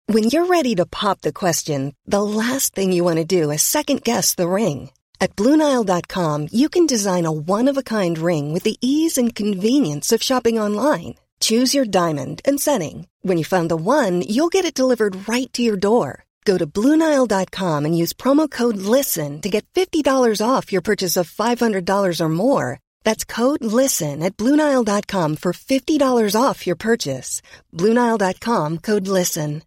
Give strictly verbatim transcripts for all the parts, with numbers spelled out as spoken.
When you're ready to pop the question, the last thing you want to do is second-guess the ring. At Blue Nile dot com, you can design a one-of-a-kind ring with the ease and convenience of shopping online. Choose your diamond and setting. When you find the one, you'll get it delivered right to your door. Go to Blue Nile dot com and use promo code LISTEN to get fifty dollars off your purchase of five hundred dollars or more. That's code LISTEN at Blue Nile dot com for fifty dollars off your purchase. Blue Nile dot com, code LISTEN.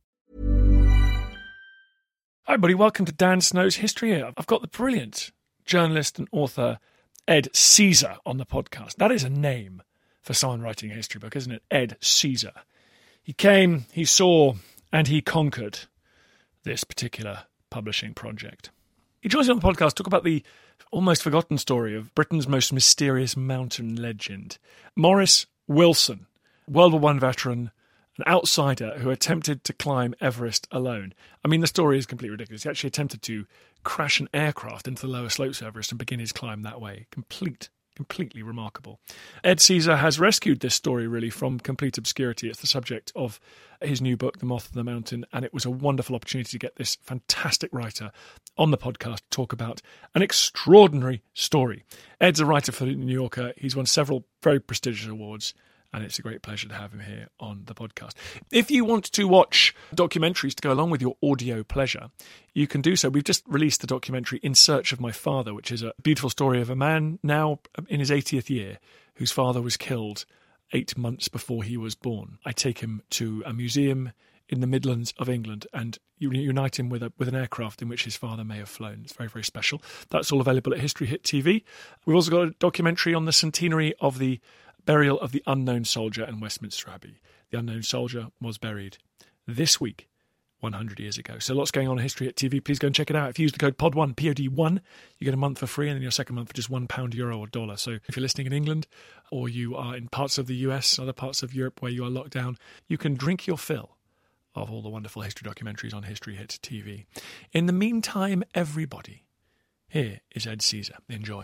Hi, everybody. Welcome to Dan Snow's History here. I've got the brilliant journalist and author Ed Caesar on the podcast. That is a name for someone writing a history book, isn't it? Ed Caesar. He came, he saw, and he conquered this particular publishing project. He joins me on the podcast to talk about the almost forgotten story of Britain's most mysterious mountain legend, Maurice Wilson, World War One veteran, an outsider who attempted to climb Everest alone. I mean, the story is completely ridiculous. He actually attempted to crash an aircraft into the lower slopes of Everest and begin his climb that way. Complete, completely remarkable. Ed Caesar has rescued this story, really, from complete obscurity. It's the subject of his new book, The Moth of the Mountain, and it was a wonderful opportunity to get this fantastic writer on the podcast to talk about an extraordinary story. Ed's a writer for The New Yorker. He's won several very prestigious awards, and it's a great pleasure to have him here on the podcast. If you want to watch documentaries to go along with your audio pleasure, you can do so. We've just released the documentary In Search of My Father, which is a beautiful story of a man now in his eightieth year whose father was killed eight months before he was born. I take him to a museum in the Midlands of England and you unite him with a, with an aircraft in which his father may have flown. It's very, very special. That's all available at History Hit T V. We've also got a documentary on the centenary of the burial of the unknown soldier in Westminster Abbey. The unknown soldier was buried this week, one hundred years ago. So lots going on in History at T V. Please go and check it out. If you use the code P O D one, P O D one, you get a month for free and then your second month for just one pound, euro or dollar. So if you're listening in England or you are in parts of the U S, other parts of Europe where you are locked down, you can drink your fill of all the wonderful history documentaries on History Hit T V. In the meantime, everybody, here is Ed Caesar. Enjoy.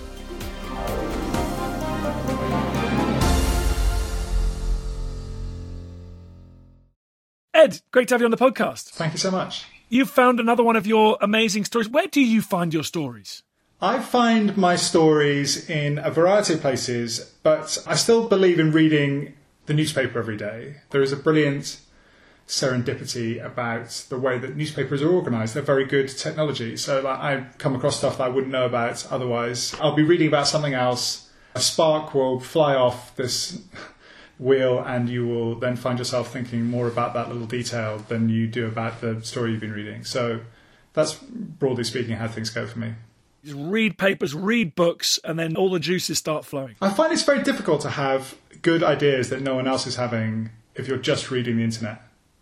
Ed, great to have you on the podcast. Thank you so much. You've found another one of your amazing stories. Where do you find your stories? I find my stories in a variety of places, but I still believe in reading the newspaper every day. There is a brilliant serendipity about the way that newspapers are organised. They're very good technology. So like, I come across stuff that I wouldn't know about otherwise. I'll be reading about something else. A spark will fly off this wheel and you will then find yourself thinking more about that little detail than you do about the story you've been reading. So that's, broadly speaking, how things go for me. Just read papers, read books, and then all the juices start flowing. I find it's very difficult to have good ideas that no one else is having if you're just reading the internet.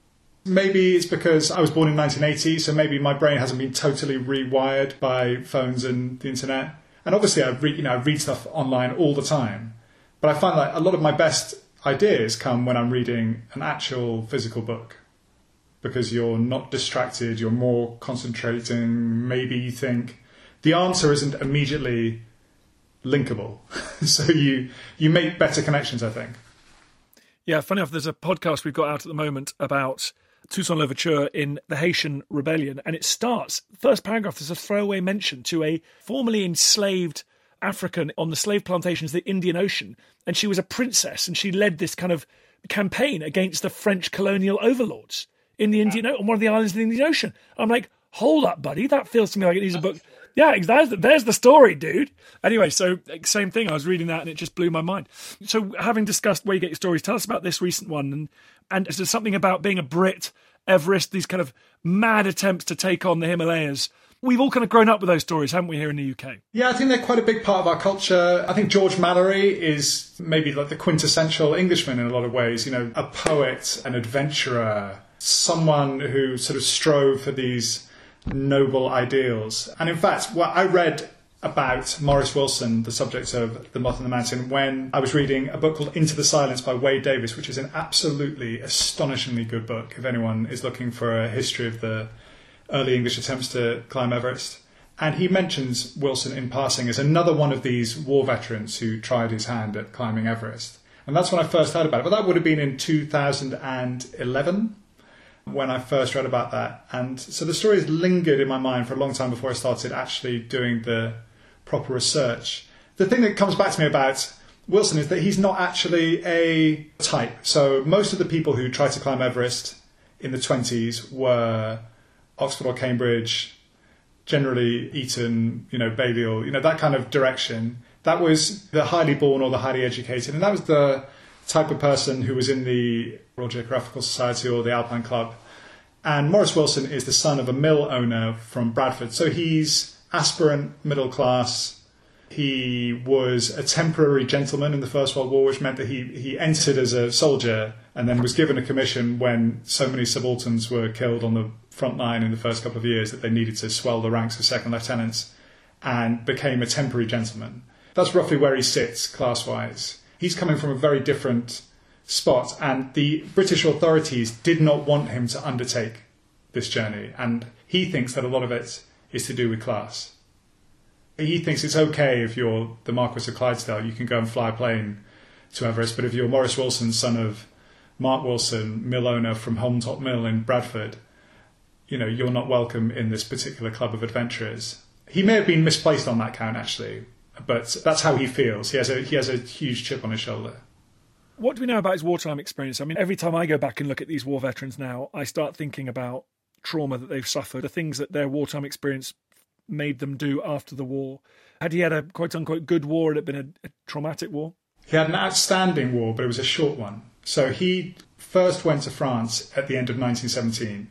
Maybe it's because I was born in nineteen eighty, so maybe my brain hasn't been totally rewired by phones and the internet. And obviously I read, you know, I read stuff online all the time. But I find that a lot of my best ideas come when I'm reading an actual physical book, because you're not distracted, you're more concentrating, maybe you think the answer isn't immediately linkable. So you you make better connections, I think. Yeah, funny enough, there's a podcast we've got out at the moment about Toussaint Louverture in the Haitian Rebellion, and it starts, first paragraph, there's a throwaway mention to a formerly enslaved African on the slave plantations of the Indian Ocean, and she was a princess and she led this kind of campaign against the French colonial overlords in the Indian on one of the islands of the Indian Ocean. I'm like, hold up, buddy, that feels to me like it needs a book. Yeah, there's the, there's the story, dude. Anyway, so same thing, I was reading that and it just blew my mind. So having discussed where you get your stories, tell us about this recent one, and and is there something about being a Brit, Everest, these kind of mad attempts to take on the Himalayas? We've all kind of grown up with those stories, haven't we, here in the U K? Yeah, I think they're quite a big part of our culture. I think George Mallory is maybe like the quintessential Englishman in a lot of ways. You know, a poet, an adventurer, someone who sort of strove for these noble ideals. And in fact, what I read about Maurice Wilson, the subject of The Moth on the Mountain, when I was reading a book called Into the Silence by Wade Davis, which is an absolutely astonishingly good book if anyone is looking for a history of the early English attempts to climb Everest. And he mentions Wilson in passing as another one of these war veterans who tried his hand at climbing Everest. And that's when I first heard about it. But that would have been in two thousand eleven. when I first read about that. And so the story has lingered in my mind for a long time before I started actually doing the proper research. The thing that comes back to me about Wilson is that he's not actually a type. So most of the people who tried to climb Everest in the twenties were Oxford or Cambridge, generally Eton, you know, Balliol, you know, that kind of direction. That was the highly born or the highly educated. And that was the type of person who was in the Royal Geographical Society or the Alpine Club. And Maurice Wilson is the son of a mill owner from Bradford. So he's aspirant, middle class. He was a temporary gentleman in the First World War, which meant that he, he entered as a soldier and then was given a commission when so many subalterns were killed on the front line in the first couple of years that they needed to swell the ranks of second lieutenants, and became a temporary gentleman. That's roughly where he sits class-wise. He's coming from a very different spot, and the British authorities did not want him to undertake this journey, and he thinks that a lot of it is to do with class. He thinks it's okay if you're the Marquis of Clydesdale, you can go and fly a plane to Everest, but if you're Maurice Wilson, son of Mark Wilson, mill owner from Holmtop Mill in Bradford, you know, you're not welcome in this particular club of adventurers. He may have been misplaced on that count, actually, but that's how he feels. He has a he has a huge chip on his shoulder. What do we know about his wartime experience? I mean, every time I go back and look at these war veterans now, I start thinking about trauma that they've suffered, the things that their wartime experience made them do after the war. Had he had a quote-unquote good war? Had it been a, a traumatic war? He had an outstanding war, but it was a short one. So he first went to France at the end of nineteen seventeen.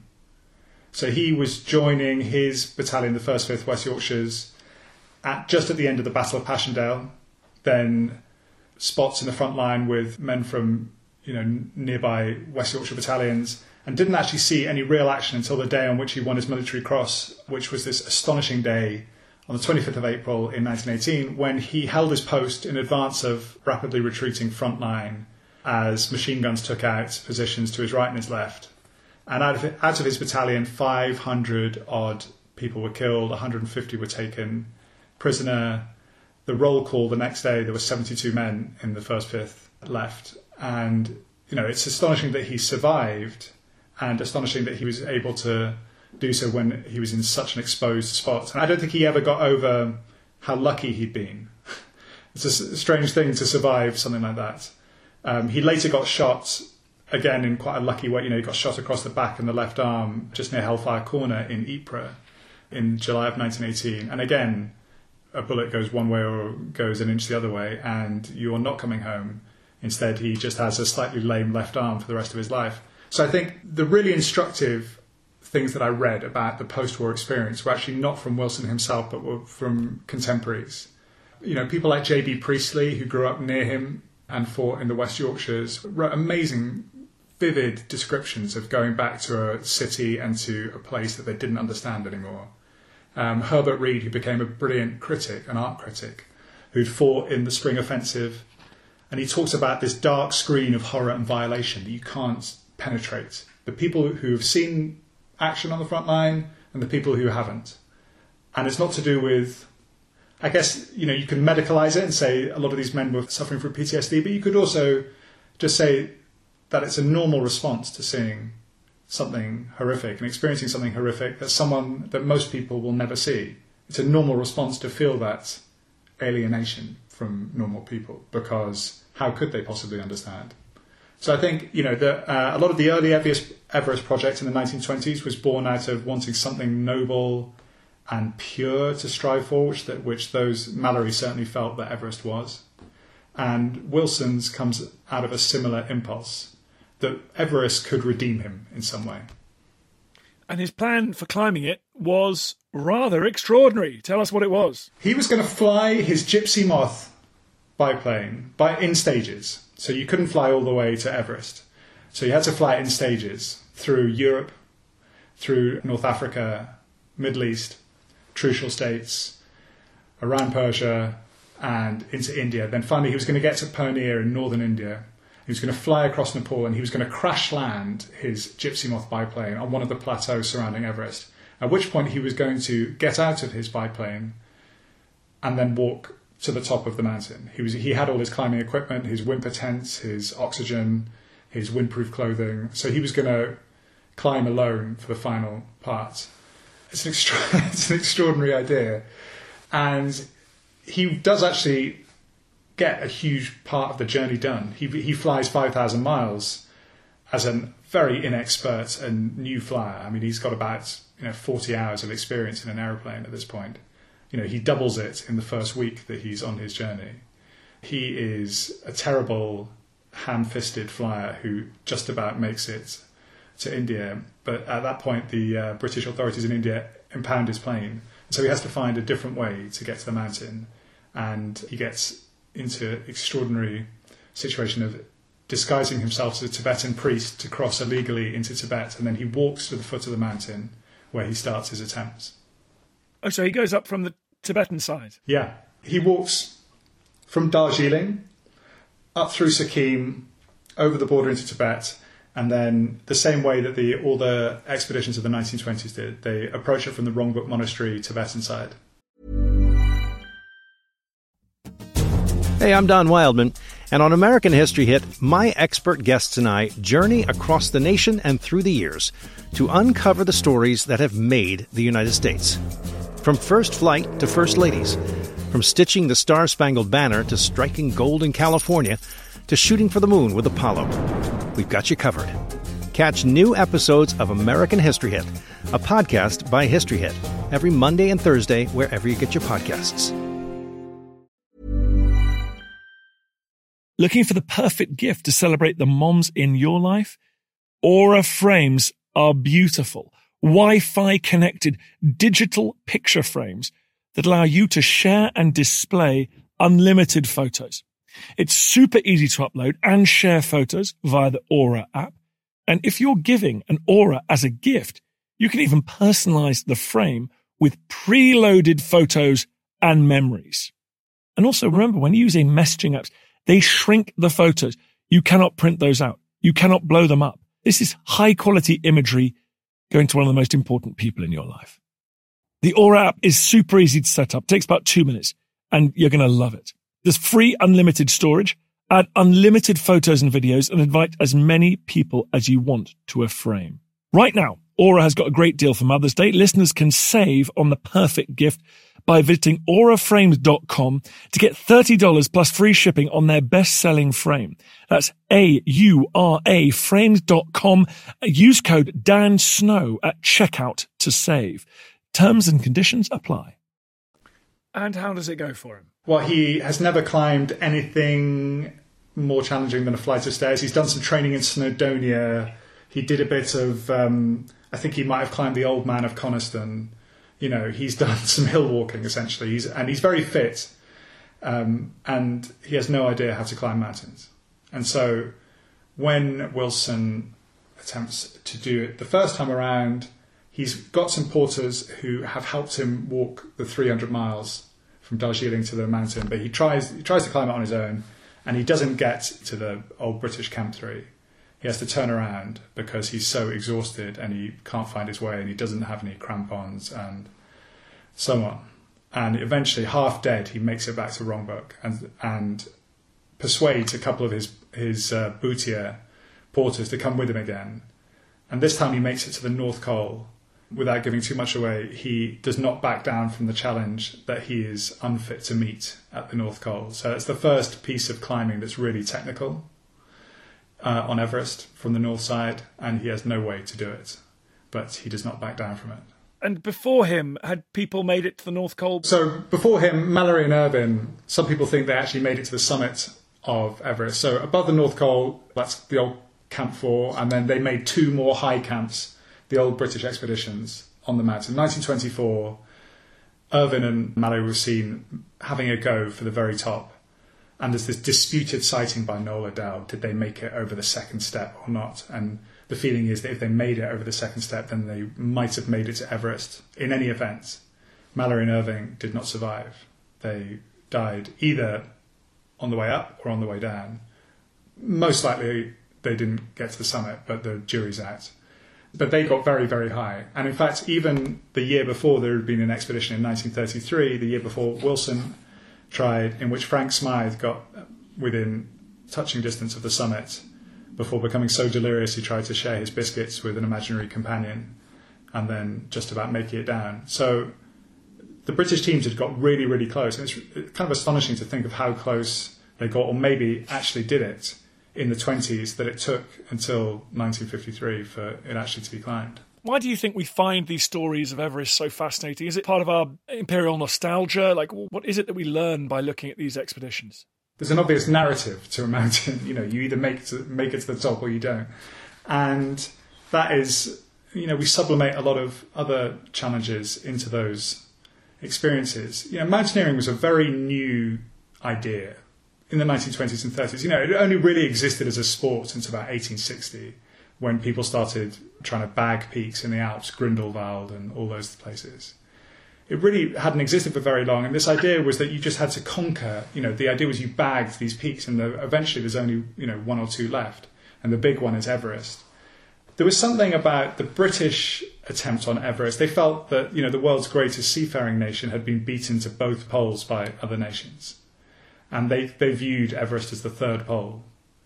So he was joining his battalion, the first Fifth West Yorkshires, at just at the end of the Battle of Passchendaele. Then spots in the front line with men from, you know, nearby West Yorkshire battalions, and didn't actually see any real action until the day on which he won his military cross, which was this astonishing day on the twenty-fifth of April in nineteen eighteen, when he held his post in advance of rapidly retreating front line as machine guns took out positions to his right and his left. And out of, out of his battalion, five hundred odd people were killed, one hundred fifty were taken prisoner. The roll call the next day, there were seventy-two men in the first Fifth left. And, you know, it's astonishing that he survived, and astonishing that he was able to do so when he was in such an exposed spot. And I don't think he ever got over how lucky he'd been. It's a strange thing to survive something like that. Um, he later got shot, again in quite a lucky way. You know, he got shot across the back and the left arm just near Hellfire Corner in Ypres in July of nineteen eighteen. And again, a bullet goes one way or goes an inch the other way, and you're not coming home. Instead, he just has a slightly lame left arm for the rest of his life. So I think the really instructive things that I read about the post-war experience were actually not from Wilson himself, but were from contemporaries. You know, people like J B Priestley, who grew up near him and fought in the West Yorkshires, wrote amazing, vivid descriptions of going back to a city and to a place that they didn't understand anymore. Um, Herbert Reed, who became a brilliant critic, an art critic, who'd fought in the Spring Offensive, and he talks about this dark screen of horror and violation that you can't penetrate. The people who have seen action on the front line and the people who haven't. And it's not to do with, I guess, you know, you can medicalise it and say a lot of these men were suffering from P T S D, but you could also just say that it's a normal response to seeing something horrific and experiencing something horrific that someone that most people will never see. It's a normal response to feel that alienation from normal people, because how could they possibly understand? So I think, you know, the, uh, a lot of the early Everest, Everest project in the nineteen twenties was born out of wanting something noble and pure to strive for, which, that, which those Mallory certainly felt that Everest was. And Wilson's comes out of a similar impulse, that Everest could redeem him in some way. And his plan for climbing it was rather extraordinary. Tell us what it was. He was going to fly his Gypsy Moth biplane by, in stages. So you couldn't fly all the way to Everest. So you had to fly it in stages through Europe, through North Africa, Middle East, Trucial States, around Persia, and into India. Then finally he was going to get to Purnia in northern India. He was going to fly across Nepal, and he was going to crash land his Gypsy Moth biplane on one of the plateaus surrounding Everest, at which point he was going to get out of his biplane and then walk to the top of the mountain. He was he had all his climbing equipment, his Wimper tents, his oxygen, his windproof clothing. So he was going to climb alone for the final part. It's an, extra- it's an extraordinary idea. And he does actually get a huge part of the journey done. He, he flies five thousand miles as a very inexpert and new flyer. I mean, he's got about you know forty hours of experience in an aeroplane at this point. You know, he doubles it in the first week that he's on his journey. He is a terrible, ham-fisted flyer who just about makes it to India. But at that point, the uh, British authorities in India impound his plane. So he has to find a different way to get to the mountain. And he gets into an extraordinary situation of disguising himself as a Tibetan priest to cross illegally into Tibet. And then he walks to the foot of the mountain where he starts his attempts. Oh, so he goes up from the Tibetan side? Yeah. He walks from Darjeeling up through Sikkim, over the border into Tibet, and then the same way that the all the expeditions of the nineteen twenties did, they approach it from the Rongbuk Monastery Tibetan side. Hey, I'm Don Wildman, and on American History Hit, my expert guests and I journey across the nation and through the years to uncover the stories that have made the United States. From first flight to first ladies, from stitching the Star-Spangled Banner to striking gold in California, to shooting for the moon with Apollo. We've got you covered. Catch new episodes of American History Hit, a podcast by History Hit, every Monday and Thursday wherever you get your podcasts. Looking for the perfect gift to celebrate the moms in your life? Aura frames are beautiful, Wi-Fi connected digital picture frames that allow you to share and display unlimited photos. It's super easy to upload and share photos via the Aura app. And if you're giving an Aura as a gift, you can even personalize the frame with preloaded photos and memories. And also remember, when using messaging apps, they shrink the photos. You cannot print those out. You cannot blow them up. This is high quality imagery going to one of the most important people in your life. The Aura app is super easy to set up. It takes about two minutes and you're going to love it. There's free unlimited storage, add unlimited photos and videos, and invite as many people as you want to a frame. Right now, Aura has got a great deal for Mother's Day. Listeners can save on the perfect gift by visiting aura frames dot com to get thirty dollars plus free shipping on their best-selling frame. That's A U R A frames dot com. Use code Dan Snow at checkout to save. Terms and conditions apply. And how does it go for him? Well, he has never climbed anything more challenging than a flight of stairs. He's done some training in Snowdonia. He did a bit of, um, I think he might have climbed the Old Man of Coniston. You know, he's done some hill walking, essentially. He's, and he's very fit. Um, and he has no idea how to climb mountains. And so when Wilson attempts to do it the first time around, he's got some porters who have helped him walk the three hundred miles from Darjeeling to the mountain, but he tries he tries to climb it on his own, and he doesn't get to the old British Camp three. He has to turn around because he's so exhausted and he can't find his way and he doesn't have any crampons and so on. And eventually, half dead, he makes it back to Rongbuk and and persuades a couple of his his uh, Bhutia porters to come with him again. And this time he makes it to the North Col. Without giving too much away, he does not back down from the challenge that he is unfit to meet at the North Col. So it's the first piece of climbing that's really technical uh, on Everest from the north side, and he has no way to do it. But he does not back down from it. And before him, had people made it to the North Col? So before him, Mallory and Irvine, some people think they actually made it to the summit of Everest. So above the North Col, that's the old Camp four, and then they made two more high camps, the old British expeditions on the mountain. nineteen twenty-four, Irvine and Mallory were seen having a go for the very top. And there's this disputed sighting by Noel Adele. Did they make it over the second step or not? And the feeling is that if they made it over the second step, then they might have made it to Everest. In any event, Mallory and Irvine did not survive. They died either on the way up or on the way down. Most likely they didn't get to the summit, but the jury's out. But they got very, very high. And in fact, even the year before, there had been an expedition in nineteen thirty-three, the year before Wilson tried, in which Frank Smythe got within touching distance of the summit. before becoming so delirious he tried to share his biscuits with an imaginary companion and then just about making it down. So the British teams had got really, really close. And it's kind of astonishing to think of how close they got, or maybe actually did it in the twenties, that it took until nineteen fifty-three for it actually to be climbed. Why do you think we find these stories of Everest so fascinating? Is it part of our imperial nostalgia? Like, what is it that we learn by looking at these expeditions? There's an obvious narrative to a mountain. You know, you either make it to, make it to the top or you don't. And that is, you know, we sublimate a lot of other challenges into those experiences. You know, mountaineering was a very new idea in the nineteen twenties and thirties. You know, it only really existed as a sport until about eighteen sixty, when people started trying to bag peaks in the Alps, Grindelwald and all those places. It really hadn't existed for very long, and this idea was that you just had to conquer. You know, the idea was you bagged these peaks, and the, eventually there's only, you know, one or two left, and the big one is Everest. There was something about the British attempt on Everest. They felt that, you know, the world's greatest seafaring nation had been beaten to both poles by other nations, and they they viewed Everest as the third pole,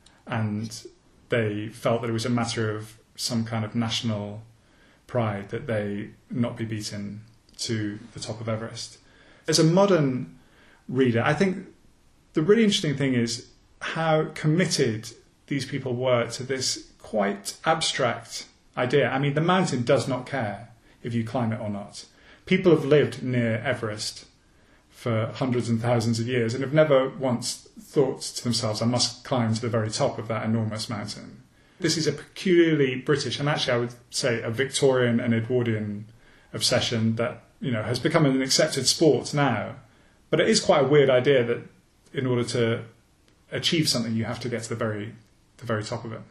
and they felt that it was a matter of some kind of national pride that they not be beaten to the top of Everest. As a modern reader, I think the really interesting thing is how committed these people were to this quite abstract idea. I mean, the mountain does not care if you climb it or not. People have lived near Everest for hundreds and thousands of years and have never once thought to themselves, I must climb to the very top of that enormous mountain. This is a peculiarly British, and actually I would say a Victorian and Edwardian obsession that, you know, has become an accepted sport now. But it is quite a weird idea that in order to achieve something, you have to get to the very, the very top of it.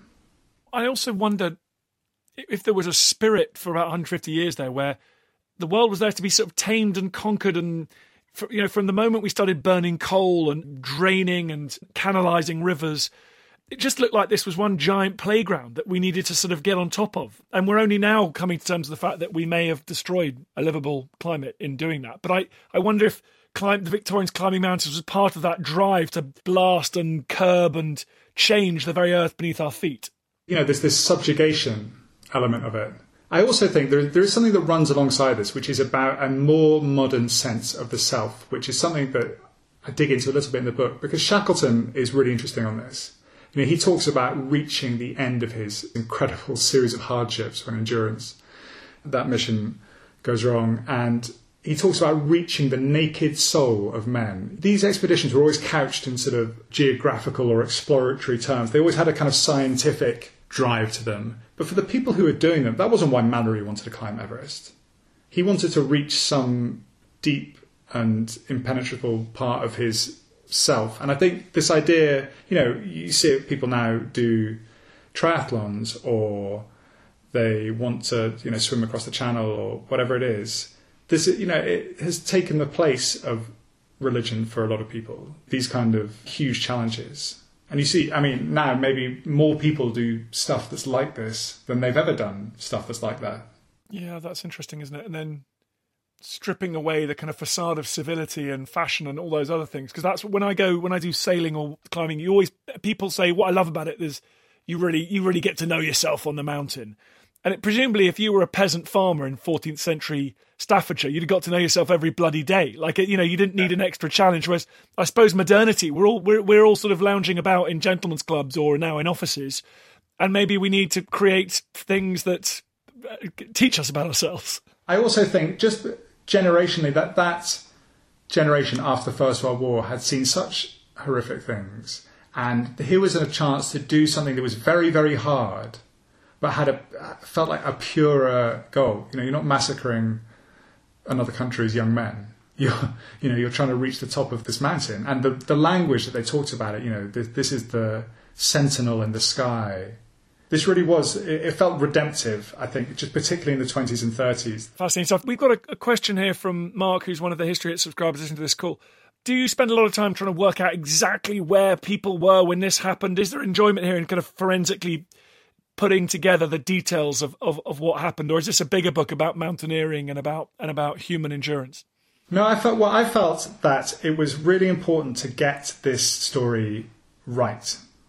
I also wondered if there was a spirit for about one hundred fifty years there where the world was there to be sort of tamed and conquered, and you know, from the moment we started burning coal and draining and canalising rivers, it just looked like this was one giant playground that we needed to sort of get on top of. And we're only now coming to terms with the fact that we may have destroyed a livable climate in doing that. But I, I wonder if climb, the Victorians climbing mountains was part of that drive to blast and curb and change the very earth beneath our feet. You know, there's this subjugation element of it. I also think there, there is something that runs alongside this, which is about a more modern sense of the self, which is something that I dig into a little bit in the book, because Shackleton is really interesting on this. You know, he talks about reaching the end of his incredible series of hardships when Endurance, that mission goes wrong, and he talks about reaching the naked soul of men. These expeditions were always couched in sort of geographical or exploratory terms. They always had a kind of scientific drive to them. But for the people who were doing them, that wasn't why Mallory wanted to climb Everest. He wanted to reach some deep and impenetrable part of his self. And I think this idea, you know, you see people now do triathlons, or they want to, you know, swim across the channel or whatever it is. This, you know, it has taken the place of religion for a lot of people, these kind of huge challenges. And you see, I mean, now maybe more people do stuff that's like this than they've ever done stuff that's like that. Yeah, that's interesting, isn't it? And then stripping away the kind of facade of civility and fashion and all those other things, because that's when I go, when I do sailing or climbing, you always, people say what I love about it is you really, you really get to know yourself on the mountain. And it, presumably, if you were a peasant farmer in fourteenth century Staffordshire, you'd have got to know yourself every bloody day. Like, you know, you didn't need an extra challenge. Whereas, I suppose modernity, we're all we're we're all sort of lounging about in gentlemen's clubs or now in offices, and maybe we need to create things that teach us about ourselves. I also think, just generationally, that that generation after the First World War had seen such horrific things, and here was a chance to do something that was very, very hard, but had a felt like a purer goal. You know, you're not massacring another country's young men. You're, you know, you're trying to reach the top of this mountain. And the, the language that they talked about it, you know, this, this is the sentinel in the sky. This really was, it, it felt redemptive, I think, just particularly in the twenties and thirties. Fascinating stuff. We've got a, a question here from Mark, who's one of the History Hit subscribers listening to this call. Do you spend a lot of time trying to work out exactly where people were when this happened? Is there enjoyment here in kind of forensically putting together the details of, of, of what happened, or is this a bigger book about mountaineering and about and about human endurance? No, I felt well. I felt that it was really important to get this story right.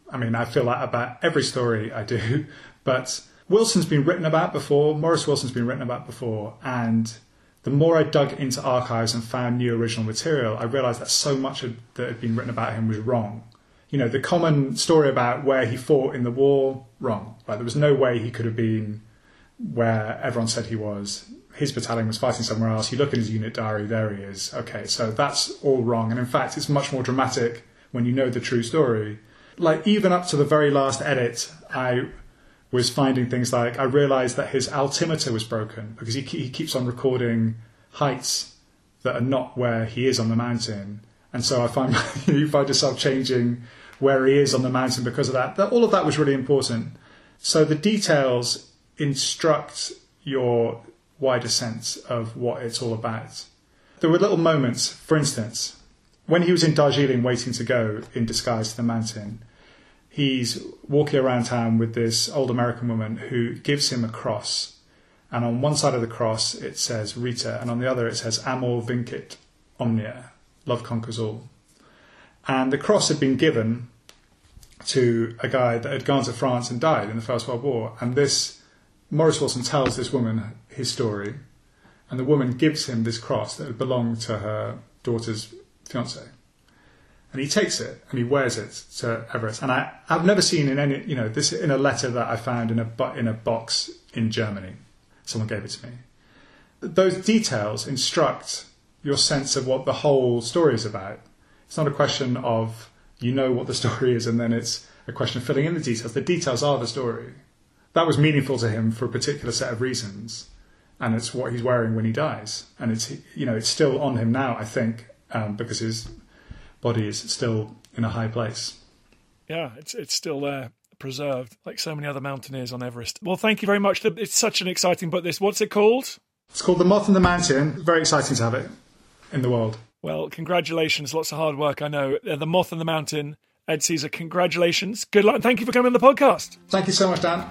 I mean, I feel that about every story I do, but Wilson's been written about before, Maurice Wilson's been written about before, and the more I dug into archives and found new original material, I realised that so much of, that had been written about him was wrong. You know, the common story about where he fought in the war, wrong. Like, there was no way he could have been where everyone said he was. His battalion was fighting somewhere else. You look at his unit diary, there he is. Okay, so that's all wrong. And in fact, it's much more dramatic when you know the true story. Like, even up to the very last edit, I was finding things like, I realised that his altimeter was broken because he, he keeps on recording heights that are not where he is on the mountain. And so I find you find yourself changing where he is on the mountain because of that. That all of that was really important. So the details instruct your wider sense of what it's all about. There were little moments, for instance, when he was in Darjeeling waiting to go in disguise to the mountain, he's walking around town with this old American woman who gives him a cross. And on one side of the cross it says Rita, and on the other it says Amor Vincit Omnia, love conquers all. And the cross had been given to a guy that had gone to France and died in the First World War. And this, Maurice Wilson tells this woman his story, and the woman gives him this cross that had belonged to her daughter's fiancé. And he takes it and he wears it to Everest. And I, I've never seen in any, you know, this in a letter that I found in a in a box in Germany. Someone gave it to me. Those details instruct your sense of what the whole story is about. It's not a question of you know what the story is and then it's a question of filling in the details. The details are the story. That was meaningful to him for a particular set of reasons, and it's what he's wearing when he dies. And it's, you know, it's still on him now, I think, um, because his body is still in a high place. Yeah, it's it's still there, preserved, like so many other mountaineers on Everest. Well, thank you very much. It's such an exciting book, this. What's it called? It's called The Moth and the Mountain. Very exciting to have it in the world. Well, congratulations. Lots of hard work, I know. The Moth and the Mountain. Ed Caesar, congratulations. Good luck, and thank you for coming on the podcast. Thank you so much, Dan.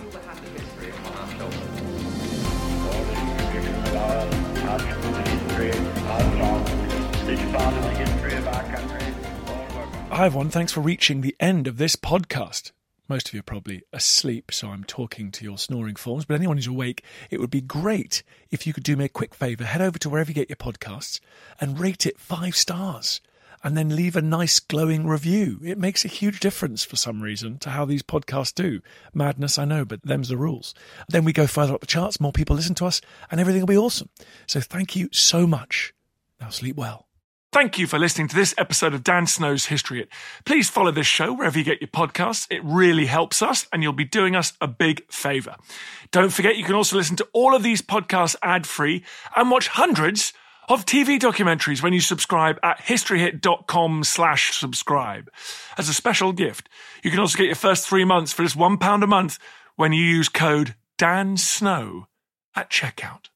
Hi everyone, thanks for reaching the end of this podcast. Most of you are probably asleep, so I'm talking to your snoring forms, but anyone who's awake, it would be great if you could do me a quick favour. Head over to wherever you get your podcasts and rate it five stars. And then leave a nice glowing review. It makes a huge difference for some reason to how these podcasts do. Madness, I know, but them's the rules. Then we go further up the charts, more people listen to us, and everything will be awesome. So thank you so much. Now sleep well. Thank you for listening to this episode of Dan Snow's History Hit. Please follow this show wherever you get your podcasts. It really helps us, and you'll be doing us a big favour. Don't forget, you can also listen to all of these podcasts ad-free and watch hundreds of T V documentaries when you subscribe at historyhit.com slash subscribe. As a special gift, you can also get your first three months for just one pound a month when you use code DANSNOW at checkout.